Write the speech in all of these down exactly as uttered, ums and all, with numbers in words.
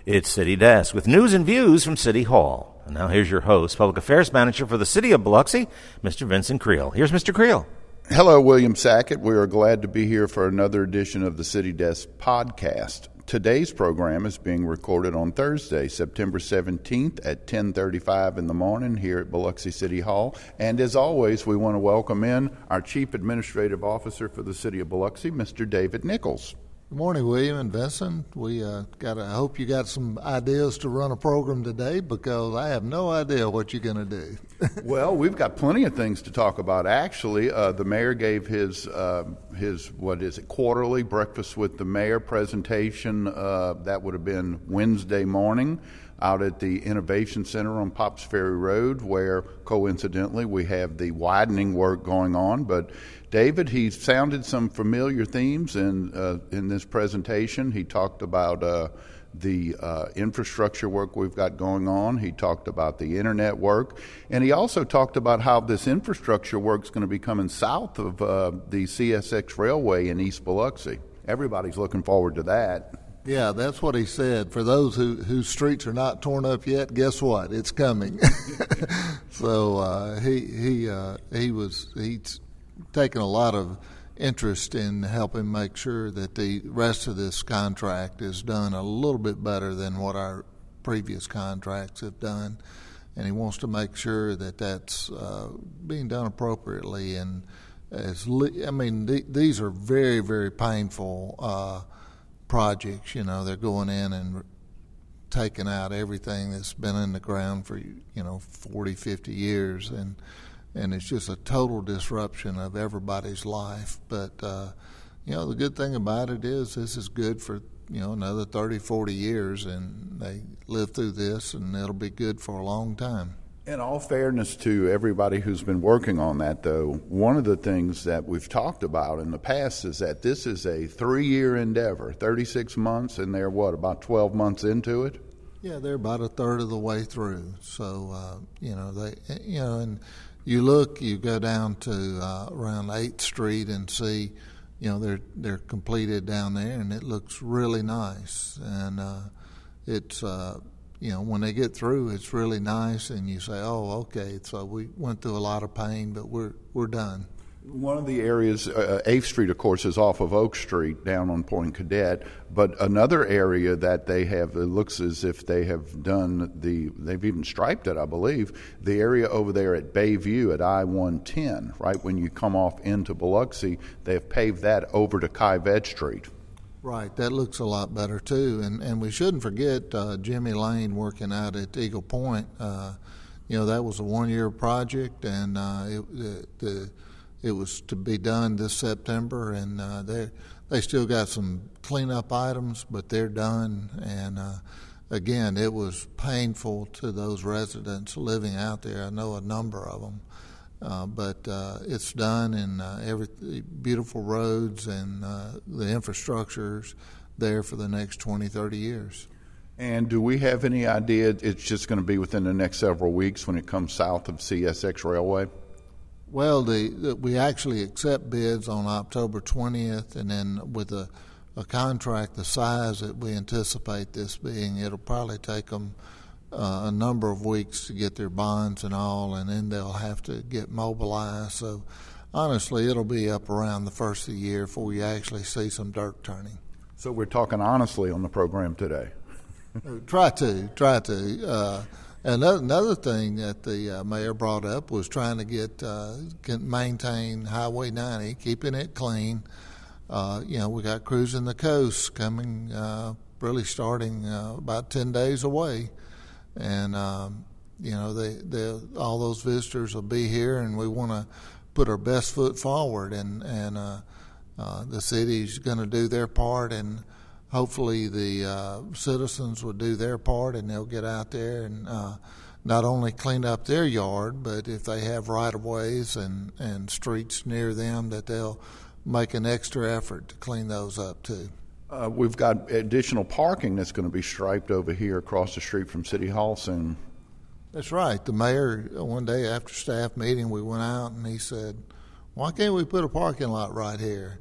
It's City Desk with news and views from City Hall. And now here's your host, Public Affairs Manager for the City of Biloxi, Mister Vincent Creel. Here's Mister Creel. Hello, William Sackett. We are glad to be here for another edition of the City Desk podcast. Today's program is being recorded on Thursday, September seventeenth at ten thirty-five in the morning here at Biloxi City Hall. And as always, we want to welcome in our Chief Administrative Officer for the City of Biloxi, Mister David Nichols. Good morning, William and Vincent. We uh, got. I hope you got some ideas to run a program today, because I have no idea what you're going to do. Well, we've got plenty of things to talk about. Actually, uh, the mayor gave his uh, his what is it quarterly breakfast with the mayor presentation. Uh, that would have been Wednesday morning out at the Innovation Center on Pops Ferry Road, where coincidentally we have the widening work going on. But David, he sounded some familiar themes in uh, in this presentation. He talked about uh, the uh, infrastructure work we've got going on. He talked about the internet work, and he also talked about how this infrastructure work is going to be coming south of uh, the C S X Railway in East Biloxi. Everybody's looking forward to that. Yeah, that's what he said. For those who, whose streets are not torn up yet, guess what? It's coming. so uh, he he uh, he was he's taken a lot of interest in helping make sure that the rest of this contract is done a little bit better than what our previous contracts have done, and he wants to make sure that that's uh, being done appropriately. And as li- I mean, th- these are very very painful Uh, projects. You know, they're going in and taking out everything that's been in the ground for, you know, forty, fifty years, and and it's just a total disruption of everybody's life. But uh, you know, the good thing about it is this is good for, you know, another thirty, forty years, and they live through this, and it'll be good for a long time. In all fairness to everybody who's been working on that, though, one of the things that we've talked about in the past is that this is a three-year endeavor, thirty-six months, and they're, what, about twelve months into it? Yeah, they're about a third of the way through. So, uh, you know, they, you know, and you look, you go down to uh, around eighth Street and see, you know, they're they're completed down there, and it looks really nice. And uh, it's uh, you know, when they get through, it's really nice, and you say, "Oh, okay." So we went through a lot of pain, but we're we're done. One of the areas, uh, eighth Street, of course, is off of Oak Street down on Point Cadet. But another area that they have, it looks as if they have done the, they've even striped it, I believe, the area over there at Bayview at I one ten, right when you come off into Biloxi, they have paved that over to Kyvet Street. Right, that looks a lot better too, and and we shouldn't forget uh, Jimmy Lane working out at Eagle Point. Uh, you know, that was a one-year project, and uh, it it, the, it was to be done this September, and uh, they they still got some cleanup items, but they're done. And uh, again, it was painful to those residents living out there. I know a number of them. Uh, but uh, it's done, and uh, every beautiful roads and uh, the infrastructure's there for the next twenty, thirty years. And do we have any idea it's just going to be within the next several weeks when it comes south of C S X Railway? Well, the, the we actually accept bids on October twentieth, and then with a, a contract the size that we anticipate this being, it'll probably take them Uh, a number of weeks to get their bonds and all, and then they'll have to get mobilized. So honestly, it'll be up around the first of the year before you actually see some dirt turning. So we're talking honestly on the program today. try to, try to. Uh, another, another thing that the uh, mayor brought up was trying to get, uh, can maintain Highway ninety, keeping it clean. Uh, you know, we got Cruising the Coast coming, uh, really starting uh, about ten days away. And, um, you know, they, they, all those visitors will be here, and we want to put our best foot forward. And, and uh, uh, the city's going to do their part, and hopefully the uh, citizens will do their part, and they'll get out there and uh, not only clean up their yard, but if they have right-of-ways and, and streets near them, that they'll make an extra effort to clean those up too. Uh, we've got additional parking that's going to be striped over here across the street from City Hall soon. That's right. The mayor, one day after staff meeting, we went out and he said, "Why can't we put a parking lot right here?"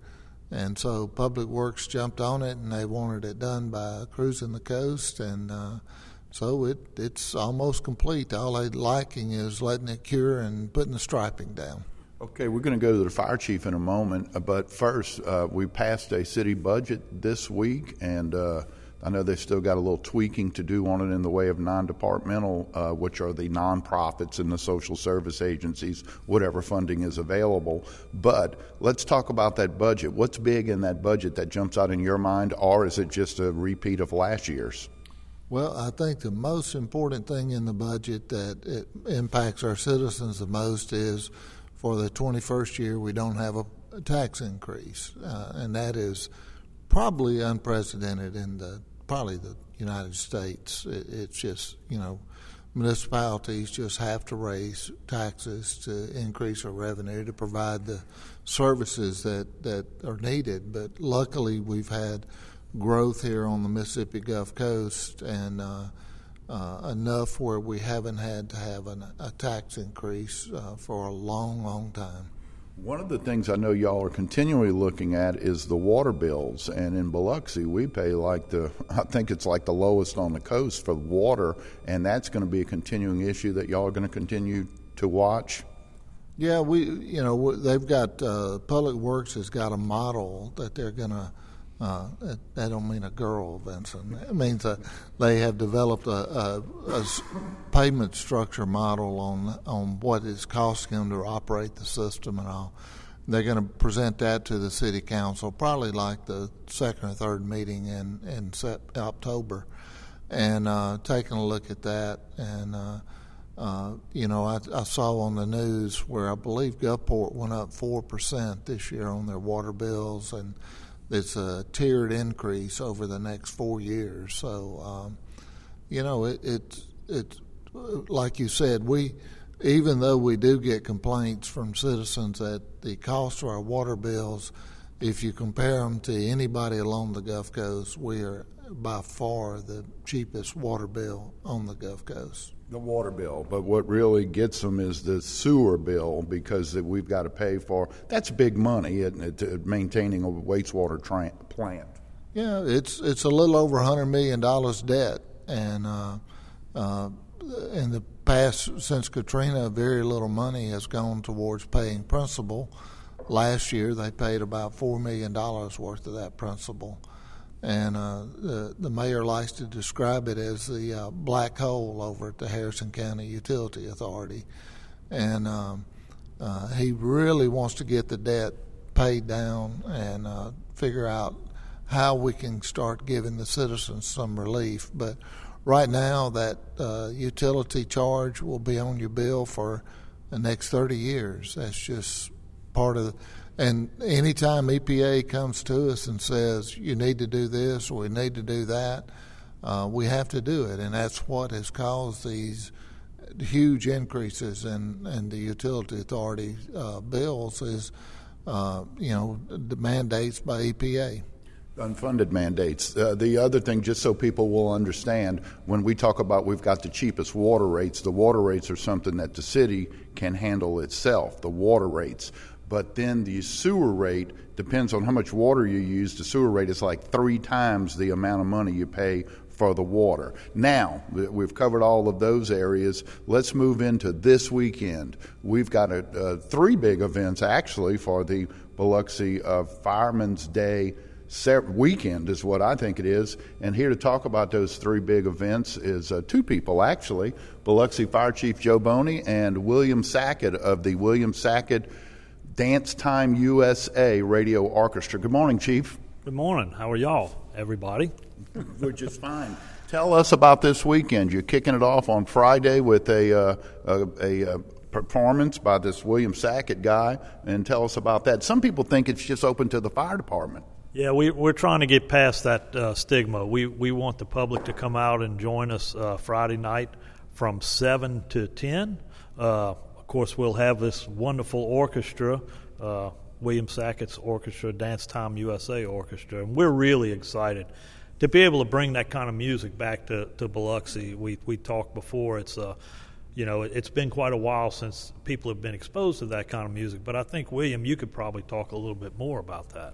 And so Public Works jumped on it, and they wanted it done by Cruising the Coast, and uh, so it it's almost complete. All they're liking is letting it cure and putting the striping down. Okay, we're going to go to the fire chief in a moment, but first, uh, we passed a city budget this week, and uh, I know they've still got a little tweaking to do on it in the way of non-departmental, uh, which are the nonprofits and the social service agencies, whatever funding is available. But let's talk about that budget. What's big in that budget that jumps out in your mind, or is it just a repeat of last year's? Well, I think the most important thing in the budget that it impacts our citizens the most is for the twenty-first year we don't have a, a tax increase, uh, and that is probably unprecedented in the probably the United States. It, it's just, you know, municipalities just have to raise taxes to increase our revenue to provide the services that, that are needed. But luckily, we've had growth here on the Mississippi Gulf Coast, and uh, uh, enough where we haven't had to have an, a tax increase uh, for a long, long time. One of the things I know y'all are continually looking at is the water bills, and in Biloxi we pay like the, I think it's like the lowest on the coast for water, and that's going to be a continuing issue that y'all are going to continue to watch. Yeah, we, you know, they've got, uh, Public Works has got a model that they're going to, uh, I don't mean a girl, Vincent. It means that they have developed a, a, a payment structure model on on what it's costing them to operate the system and all. They're going to present that to the city council, probably like the second or third meeting in in October, and uh, taking a look at that. And uh, uh, you know, I, I saw on the news where I believe Gulfport went up four percent this year on their water bills, and it's a tiered increase over the next four years. So, um, you know, it, it, it, like you said, we, even though we do get complaints from citizens that the cost of our water bills, if you compare them to anybody along the Gulf Coast, we are by far the cheapest water bill on the Gulf Coast. The water bill, but what really gets them is the sewer bill, because we've got to pay for, that's big money, isn't it, maintaining a wastewater tra- plant. Yeah, it's it's a little over one hundred million dollars debt, and uh, uh, in the past, since Katrina, very little money has gone towards paying principal. Last year, they paid about four million dollars worth of that principal. And uh, the, the mayor likes to describe it as the uh, black hole over at the Harrison County Utility Authority. And um, uh, he really wants to get the debt paid down and uh, figure out how we can start giving the citizens some relief. But right now, that uh, utility charge will be on your bill for the next thirty years. That's just part of the... And anytime E P A comes to us and says, you need to do this or we need to do that, uh, we have to do it. And that's what has caused these huge increases in, in the utility authority uh, bills is, uh, you know, the mandates by E P A. Unfunded mandates. Uh, the other thing, just so people will understand, when we talk about we've got the cheapest water rates, the water rates are something that the city can handle itself, the water rates. But then the sewer rate depends on how much water you use. The sewer rate is like three times the amount of money you pay for the water. Now, we've covered all of those areas. Let's move into this weekend. We've got a, uh, three big events, actually, for the Biloxi uh, Fireman's Day weekend is what I think it is. And here to talk about those three big events is uh, two people, actually, Biloxi Fire Chief Joe Boney and William Sackett of the William Sackett Dance Time U S A Radio Orchestra. Good morning, Chief. Good morning. How are y'all, everybody? We're just fine. Tell us about this weekend. You're kicking it off on Friday with a, uh, a, a, a performance by this William Sackett guy, and tell us about that. Some people think it's just open to the fire department. Yeah, we, we're trying to get past that uh, stigma. We we want the public to come out and join us uh, Friday night from seven to ten. Uh, of course, we'll have this wonderful orchestra, uh, William Sackett's Orchestra, Dance Time U S A Orchestra, and we're really excited to be able to bring that kind of music back to, to Biloxi. We we talked before. It's uh, you know, it's been quite a while since people have been exposed to that kind of music. But I think, William, you could probably talk a little bit more about that.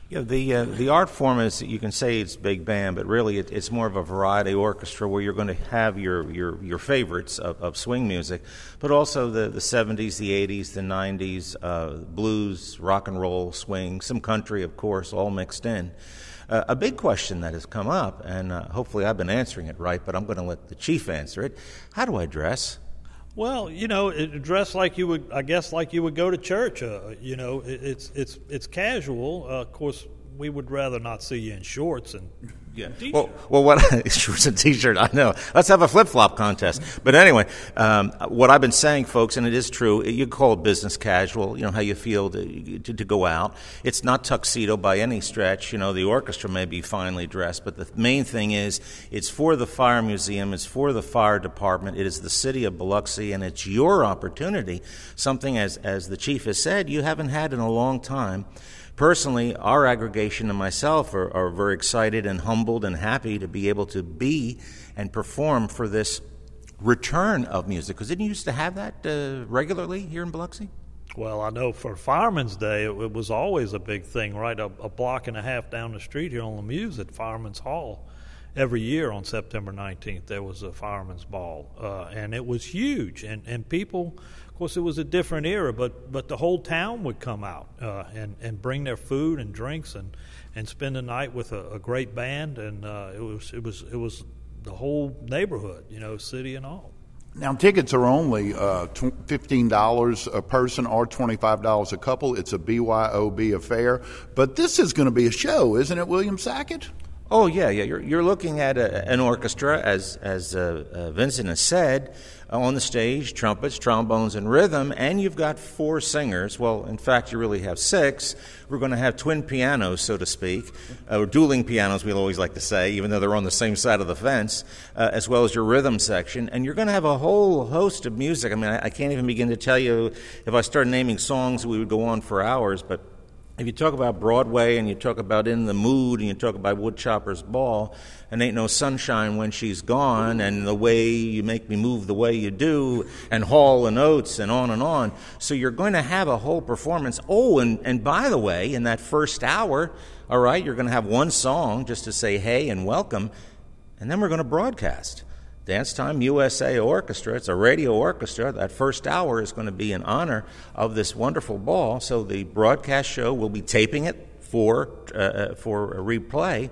Yeah, the uh, the art form is, you can say it's big band, but really it, it's more of a variety orchestra where you're going to have your your, your favorites of, of swing music, but also the, the seventies, the eighties, the nineties, uh, blues, rock and roll, swing, some country, of course, all mixed in. Uh, a big question that has come up, and uh, hopefully I've been answering it right, but I'm going to let the chief answer it. How do I dress? Well, you know, it, dress like you would, I guess, like you would go to church. Uh, you know, it, it's it's it's casual. Uh, of course, we would rather not see you in shorts and yeah. T-shirt. Well, well, what shorts and t-shirt? I know. Let's have a flip-flop contest. But anyway, um, what I've been saying, folks, and it is true. You call it business casual. You know how you feel to, to to go out. It's not tuxedo by any stretch. You know, the orchestra may be finely dressed, but the main thing is it's for the fire museum. It's for the fire department. It is the city of Biloxi, and it's your opportunity. Something, as as the chief has said, you haven't had in a long time. Personally, our aggregation and myself are, are very excited and humbled and happy to be able to be and perform for this return of music. Because didn't you used to have that uh, regularly here in Biloxi? Well, I know for Fireman's Day, it, it was always a big thing, right? A, a block and a half down the street here on Lemieux at Fireman's Hall. Every year on September nineteenth, there was a Fireman's Ball, uh, and it was huge. And, and people, of course, it was a different era, but, but the whole town would come out uh, and, and bring their food and drinks and, and spend the night with a, a great band. And uh, it was it was it was the whole neighborhood, you know, city and all. Now, tickets are only uh, fifteen dollars a person or twenty-five dollars a couple. It's a B Y O B affair. But this is going to be a show, isn't it, William Sackett? Oh yeah, yeah. You're you're looking at a, an orchestra, as as uh, uh, Vincent has said, uh, on the stage, trumpets, trombones, and rhythm, and you've got four singers. Well, in fact, you really have six. We're going to have twin pianos, so to speak, uh, or dueling pianos, we'll always like to say, even though they're on the same side of the fence, uh, as well as your rhythm section. And you're going to have a whole host of music. I mean, I, I can't even begin to tell you. If I started naming songs, we would go on for hours, but if you talk about Broadway and you talk about In the Mood and you talk about Woodchopper's Ball and Ain't No Sunshine When She's Gone and The Way You Make Me Move the Way You Do and Hall and Oates and on and on. So you're going to have a whole performance. Oh, and, and by the way, in that first hour, all right, you're going to have one song just to say hey and welcome, and then we're going to broadcast. Dance Time U S A Orchestra. It's a radio orchestra. That first hour is going to be in honor of this wonderful ball. So the broadcast show will be taping it for uh, for a replay.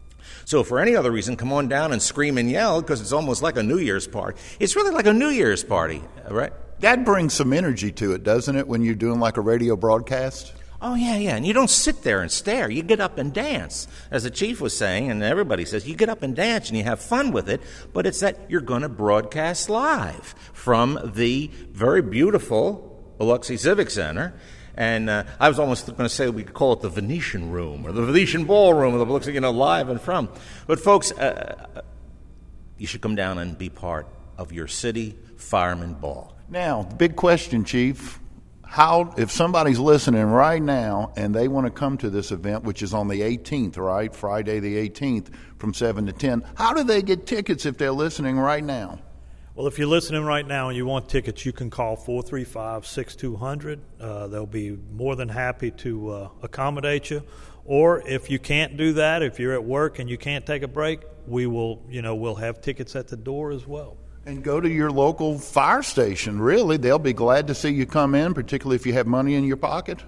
So for any other reason, come on down and scream and yell because it's almost like a New Year's party. It's really like a New Year's party, right? That brings some energy to it, doesn't it, when you're doing like a radio broadcast? Oh, yeah, yeah. And you don't sit there and stare. You get up and dance. As the chief was saying, and everybody says, you get up and dance and you have fun with it, but it's that you're going to broadcast live from the very beautiful Biloxi Civic Center. And uh, I was almost going to say we could call it the Venetian Room or the Venetian Ballroom of the Biloxi, you know, live and from. But, folks, uh, you should come down and be part of your city fireman ball. Now, the big question, Chief. How, if somebody's listening right now and they want to come to this event, which is on the eighteenth, right, Friday the eighteenth from seven to ten, how do they get tickets if they're listening right now? Well, if you're listening right now and you want tickets, you can call four three five, six two zero zero. Uh, they'll be more than happy to uh, accommodate you. Or if you can't do that, if you're at work and you can't take a break, we will, you know, we'll have tickets at the door as well. And go to your local fire station, really. They'll be glad to see you come in, particularly if you have money in your pocket.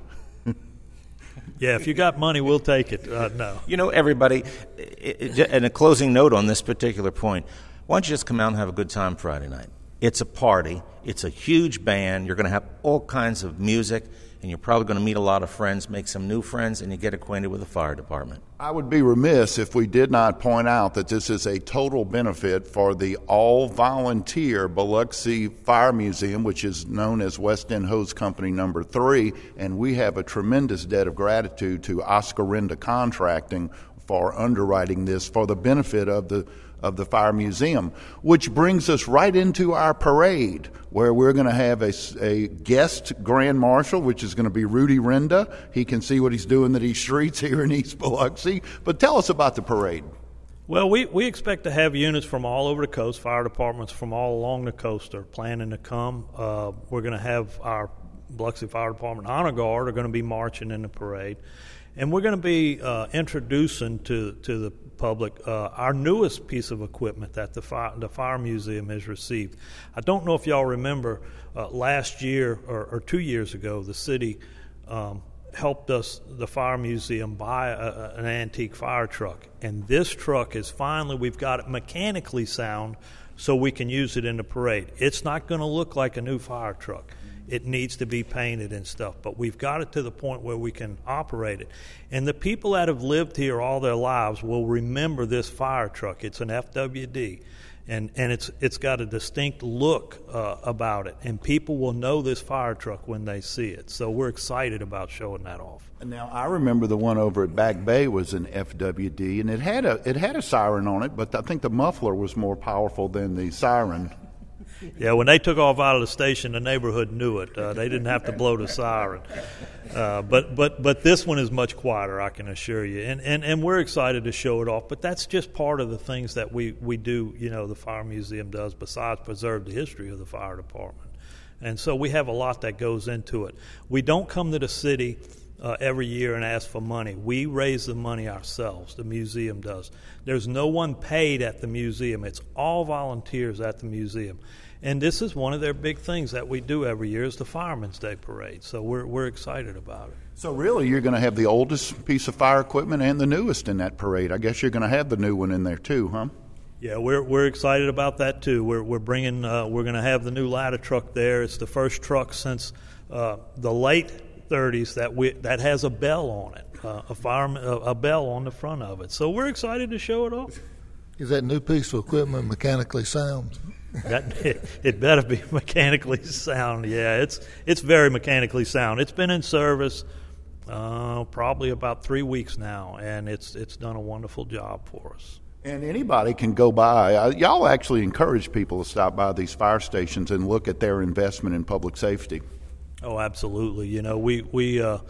Yeah, if you got money, we'll take it. Uh, no. You know, everybody, and a closing note on this particular point, why don't you just come out and have a good time Friday night? It's a party. It's a huge band. You're going to have all kinds of music, and you're probably going to meet a lot of friends, make some new friends, and you get acquainted with the fire department. I would be remiss if we did not point out that this is a total benefit for the all-volunteer Biloxi Fire Museum, which is known as West End Hose Company Number Three, and we have a tremendous debt of gratitude to Oscarinda Contracting for underwriting this for the benefit of the of the Fire Museum, which brings us right into our parade, where we're going to have a, a guest grand marshal, which is going to be Rudy Renda. He can see what he's doing in these streets here in East Biloxi. But tell us about the parade. Well, we, we expect to have units from all over the coast. Fire departments from all along the coast are planning to come. Uh, we're going to have our Biloxi Fire Department Honor Guard are going to be marching in the parade. And we're going to be uh, introducing to, to the public uh, our newest piece of equipment that the fire, the Fire Museum has received. I don't know if y'all remember uh, last year or, or two years ago, the city um, helped us, the Fire Museum, buy a, an antique fire truck. And this truck is finally, we've got it mechanically sound so we can use it in the parade. It's not going to look like a new fire truck. It needs to be painted and stuff, but we've got it to the point where we can operate it. And the people that have lived here all their lives will remember this fire truck. It's an F W D, and, and it's it's got a distinct look uh, about it, and people will know this fire truck when they see it. So we're excited about showing that off. Now, I remember the one over at Back Bay was an F W D, and it had a it had a siren on it, but I think the muffler was more powerful than the siren. Yeah, when they took off out of the station, the neighborhood knew it. Uh, they didn't have to blow the siren. Uh, but but but this one is much quieter, I can assure you. And, and and we're excited to show it off. But that's just part of the things that we, we do, you know, the Fire Museum does, besides preserve the history of the fire department. And so we have a lot that goes into it. We don't come to the city Uh, every year and ask for money. We raise the money ourselves. The museum does. There's no one paid at the museum. It's all volunteers at the museum. And this is one of their big things that we do every year is the Fireman's Day Parade. So we're we're excited about it. So really you're going to have the oldest piece of fire equipment and the newest in that parade. I guess you're going to have the new one in there too, huh? Yeah, we're we're excited about that too. We're we're bringing uh, we're going to have the new ladder truck there. It's the first truck since uh, the late thirties that we that has a bell on it, uh, a fireman, a, a bell on the front of it. So we're excited to show it off. Is that new piece of equipment mechanically sound? That it, it better be mechanically sound. Yeah, it's it's very mechanically sound. It's been in service uh, probably about three weeks now, and it's it's done a wonderful job for us. And anybody can go by. Uh, y'all actually encourage people to stop by these fire stations and look at their investment in public safety. Oh, absolutely. You know, we we uh,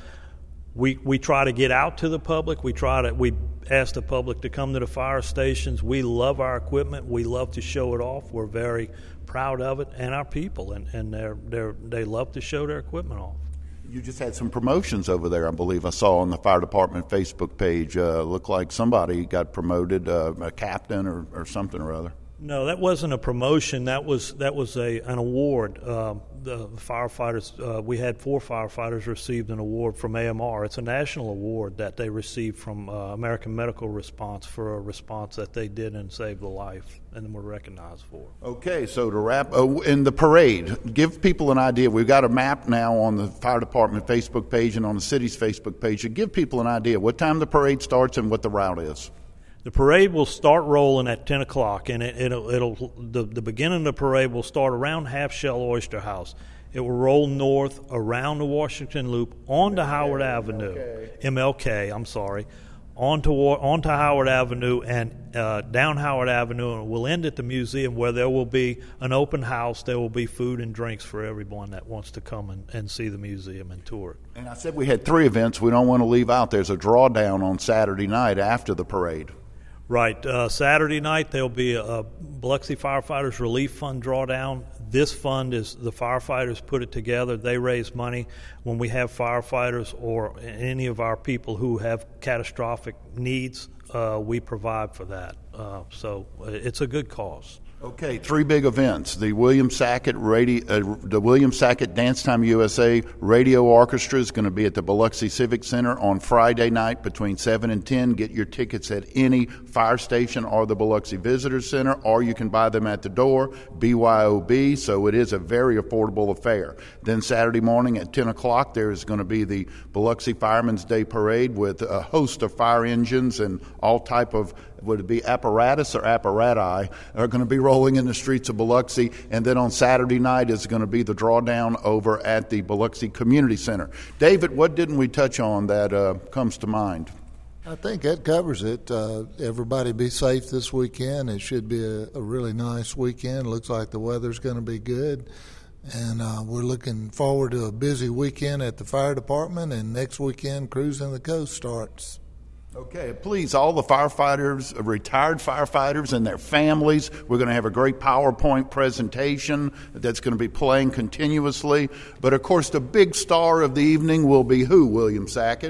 we we try to get out to the public. We try to we ask the public to come to the fire stations. We love our equipment. We love to show it off. We're very proud of it, and our people, and and they're they they love to show their equipment off. You just had some promotions over there, I believe I saw on the fire department Facebook page. Uh, looked like somebody got promoted, uh, a captain or, or something or other. No, that wasn't a promotion. That was that was a an award. Um, the firefighters, uh, we had four firefighters received an award from A M R. It's a national award that they received from uh, American Medical Response for a response that they did and saved a life, and were recognized for. Okay, so to wrap, uh, in the parade, give people an idea. We've got a map now on the fire department Facebook page and on the city's Facebook page. To give people an idea what time the parade starts and what the route is. The parade will start rolling at ten o'clock, and it, it'll, it'll the, the beginning of the parade will start around Half Shell Oyster House. It will roll north around the Washington Loop onto Howard Avenue, M L K, I'm sorry, onto onto Howard Avenue and uh, down Howard Avenue, and we'll end at the museum where there will be an open house. There will be food and drinks for everyone that wants to come and, and see the museum and tour it. And I said we had three events we don't want to leave out. There's a drawdown on Saturday night after the parade. Right. Uh, Saturday night, there'll be a, a Biloxi Firefighters Relief Fund drawdown. This fund is the firefighters put it together. They raise money when we have firefighters or any of our people who have catastrophic needs. Uh, we provide for that. Uh, so it's a good cause. Okay, three big events. The William Sackett radio, uh, the William Sackett Dance Time U S A Radio Orchestra is going to be at the Biloxi Civic Center on Friday night between seven and ten. Get your tickets at any fire station or the Biloxi Visitor Center, or you can buy them at the door, B Y O B, so it is a very affordable affair. Then Saturday morning at ten o'clock, there is going to be the Biloxi Fireman's Day Parade with a host of fire engines and all type of, would it be apparatus or apparati, are going to be rolling in the streets of Biloxi. And then on Saturday night is going to be the drawdown over at the Biloxi Community Center. David, what didn't we touch on that uh, comes to mind? I think that covers it. Uh, everybody be safe this weekend. It should be a, a really nice weekend. Looks like the weather's going to be good. And uh, we're looking forward to a busy weekend at the fire department. And next weekend, Cruising the Coast starts. Okay, please, all the firefighters, retired firefighters and their families, we're going to have a great PowerPoint presentation that's going to be playing continuously. But, of course, the big star of the evening will be who, William Sackett?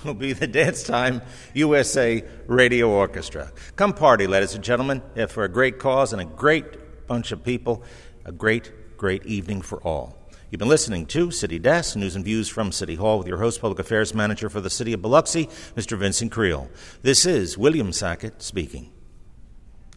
will be the Dance Time U S A Radio Orchestra. Come party, ladies and gentlemen, for a great cause and a great bunch of people. A great, great evening for all. You've been listening to City Desk, news and views from City Hall with your host, Public Affairs Manager for the City of Biloxi, Mister Vincent Creel. This is William Sackett speaking.